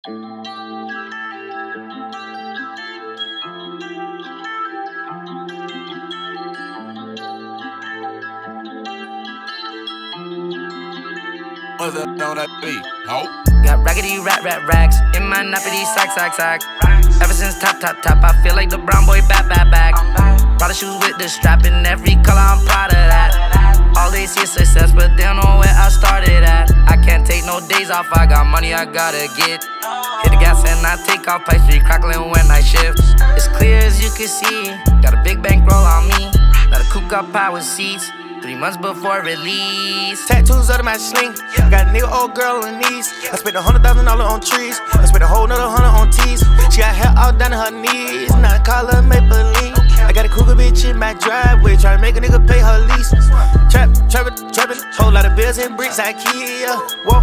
What's up on that beat? Ho. Got raggedy racks in my nappity sack. Ever since top, I feel like the brown boy back. Prada shoes with the strap in every color, I'm proud of that. All they see is success, but they don't know where I started at. I can't take no days off, I got money I gotta get. Hit the gas and I take off, Pike Street crackling when I shift. It's clear as you can see, got a big bankroll on me. Let a coupe got power seats. 3 months before release. Tattoos under my sling. Got a nigga old girl on her knees. I spent $100,000 on trees. I spent a whole nother 100 on tees. She got hair all down to her knees. Now I call her Maybelline. I got a cougar bitch in my driveway, try to make a nigga pay her lease. Trappin', whole lot of bills and bricks, IKEA. Whoa.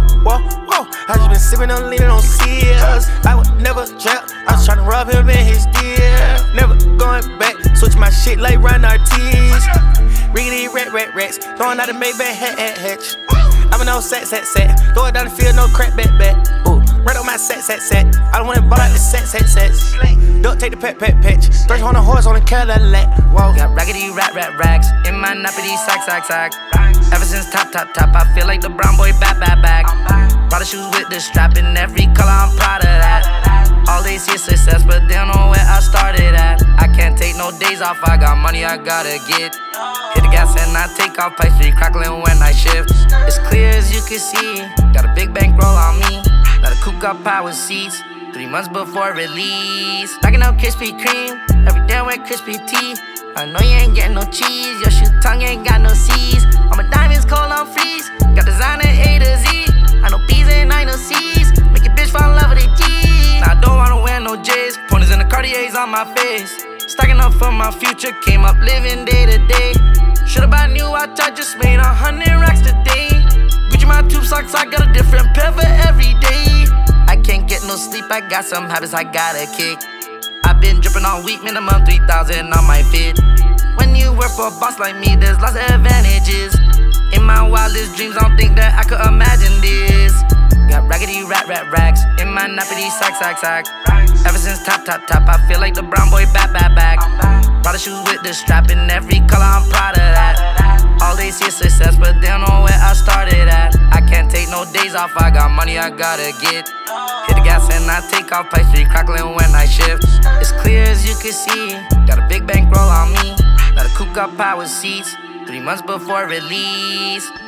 I just been sippin' on leanin' on Sears. I would never trap, I was tryna rob him in his deal. Never going back, switch my shit like Ron Artis. Riggedy racks, throwing out the Maybach hatch. I'm an old set. Throw it down the field, no crack back. Ooh, right on my set. I don't wanna ball out the sets. Don't take the patch. Thresh on a horse on a Cadillac. Whoa. Got raggedy racks in my nappity sack. Ever since top, I feel like the brown boy back. Prada shoes with the strap in every color, I'm proud of that. All they see is success, but they don't know where I started at. I can't take no days off, I got money I gotta get. Hit the gas and I take off, Pike Street crackling when I shift. It's clear as you can see, got a big bankroll on me. Let a coupe got power seats. 3 months before release. Stacking up Krispy Kreme, every day with crispy tea. I know you ain't getting no cheese, your shoe tongue ain't got no C's. I'm a diamonds cold on freeze, got designer A to Z. I know B's and I know C's, make your bitch fall in love with a G. Now I don't wanna wear no J's, pointers in the Cartiers on my face. Stacking up for my future, came up living day to day. Should've bought a new watch, I just made 100 racks today. Gucci my tube socks, I got a different pair for every day. I can't get no sleep, I got some habits I gotta kick. I've been dripping all week, minimum 3,000 on my fit. When you work for a boss like me, there's lots of advantages. In my wildest dreams, I don't think that I could imagine this. Got raggedy racks in my nappity sack. Ever since top, I feel like the brown boy back. Prada shoes with the strap in every color, I'm proud of that. All they see is success, but they don't know where I started at. I can't take no days off, I got money I gotta get. Hit the gas and I take off, Pike Street crackling when I shift. It's clear as you can see, got a big bankroll on me. Let a coupe got power seats. 3 months before release.